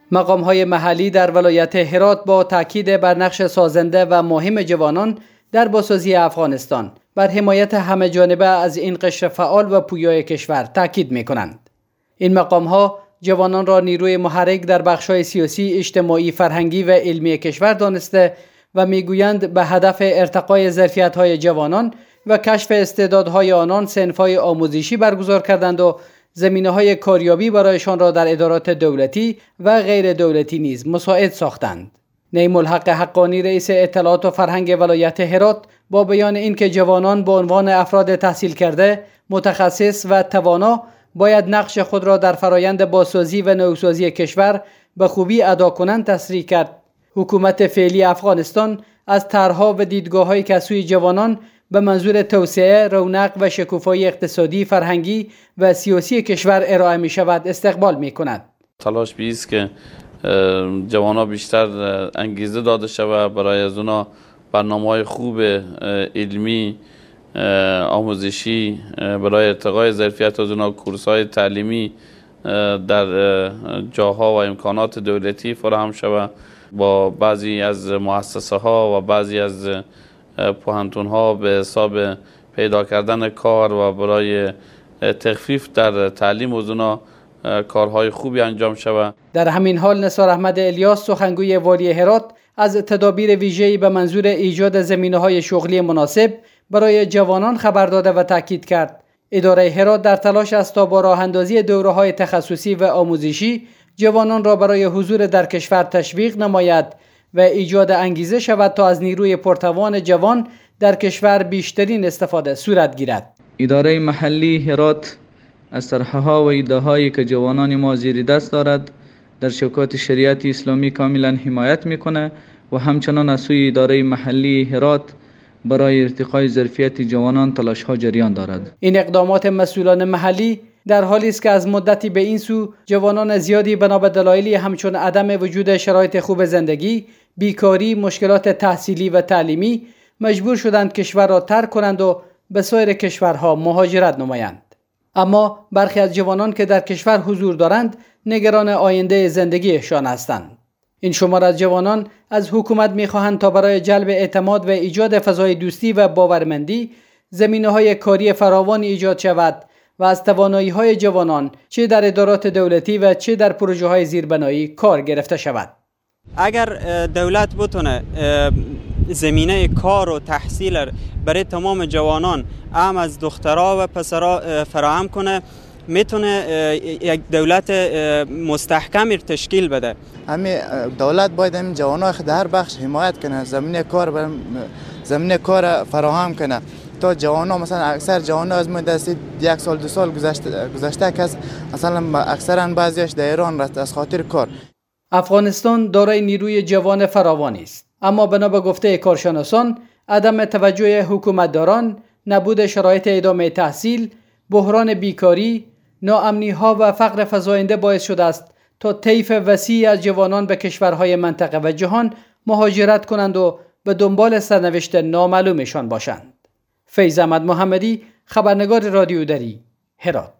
مقام‌های محلی در ولایت هرات با تاکید بر نقش سازنده و مهم جوانان در بازسازی افغانستان بر حمایت همه جانبه از این قشر فعال و پویای کشور تاکید می‌کنند. این مقام‌ها جوانان را نیروی محرک در بخش‌های سیاسی، اجتماعی، فرهنگی و علمی کشور دانسته و می‌گویند به هدف ارتقای ظرفیت‌های جوانان و کشف استعدادهای آنان صنف‌های آموزشی برگزار کردند و زمینه‌های کاریابی برایشان را در ادارات دولتی و غیر دولتی نیز مساعد ساختند. نعیم الحق حقانی رئیس اطلاعات و فرهنگ ولایت هرات با بیان اینکه جوانان به عنوان افراد تحصیل کرده، متخصص و توانا باید نقش خود را در فرایند بازسازی و نوسازی کشور به خوبی ادا کنند تصریح کرد. حکومت فعلی افغانستان از طرح‌ها و دیدگاه‌هایی که از سوی جوانان به منظور توسعه، رونق و شکوفایی اقتصادی، فرهنگی و سیاسی کشور ارائه می شود استقبال می کند. تلاش بیست که جوانان بیشتر انگیزه داده شود برای از اونا برنامه‌های خوب علمی، آموزشی برای ارتقای ظرفیت از اونا، کورس‌های تعلیمی در جاها و امکانات دولتی فراهم شود. با بعضی از مؤسسه‌ها و بعضی از پوهنتون‌ها به حساب پیدا کردن کار و برای تخفیف در تعلیم از اونا کارهای خوبی انجام شود. در همین حال نثار احمد الیاس سخنگوی والی هرات از تدابیر ویژه‌ای به منظور ایجاد زمینه‌های شغلی مناسب برای جوانان خبر داده و تاکید کرد. اداره هرات در تلاش است تا با راه‌اندازی دوره‌های تخصصی و آموزشی جوانان را برای حضور در کشور تشویق نماید و ایجاد انگیزه شود تا از نیروی پرتوان جوان در کشور بیشترین استفاده صورت گیرد. اداره محلی هرات از طرح‌ها و ایده‌هایی که جوانان ما زیر دست دارد در شوکات شریعت اسلامی کاملا حمایت میکنه و همچنان از سوی اداره محلی هرات برای ارتقای ظرفیت جوانان تلاش‌ها جریان دارد. این اقدامات مسئولان محلی در حالی است که از مدتی به این سو جوانان زیادی بنا به دلایلی همچون عدم وجود شرایط خوب زندگی، بیکاری، مشکلات تحصیلی و تعلیمی مجبور شدند کشور را ترک کنند و به سایر کشورها مهاجرت نمایند. اما برخی از جوانان که در کشور حضور دارند نگران آینده زندگیشان هستند. این شمار از جوانان از حکومت می‌خواهند تا برای جلب اعتماد و ایجاد فضای دوستی و باورمندی زمینه‌های کاری فراوان ایجاد شود و از توانایی‌های جوانان چه در ادارات دولتی و چه در پروژه‌های زیربنایی کار گرفته شود. اگر دولت بتونه زمینه کار و تحصیل برای تمام جوانان هم از دخترها و پسرها فراهم کنه، میتونه یک دولت مستحکمی تشکیل بده. همین دولت باید همین جوانان در هر بخش حمایت کنه، زمینه کار فراهم کنه تا جوانان، مثلا اکثر جوانان از مدت 1 سال 2 سال گذشته که مثلا اکثرا بعضیش در ایران رفت از خاطر کار. افغانستان دارای نیروی جوان فراوانی است، اما بنا به گفته کارشناسان عدم توجه حکومتداران، نبود شرایط ادامه تحصیل، بحران بیکاری، ناامنی‌ها و فقر فزاینده باعث شده است تا طیف وسیعی از جوانان به کشورهای منطقه و جهان مهاجرت کنند و به دنبال سرنوشت نامعلومشان باشند. فیض احمد محمدی، خبرنگار رادیو دری، هرات.